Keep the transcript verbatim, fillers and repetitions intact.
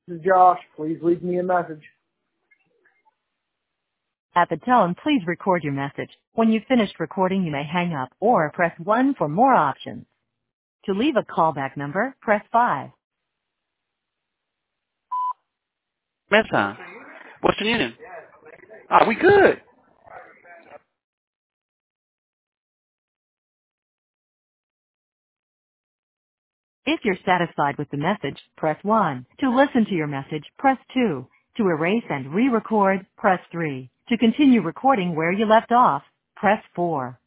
This is Josh. Please leave me a message. At the tone, please record your message. When you've finished recording, you may hang up or press one for more options. To leave a callback number, press five. Mesa, Western Union. Ah, we good. If you're satisfied with the message, press one. To listen to your message, press two. To erase and re-record, press three. To continue recording where you left off, press four.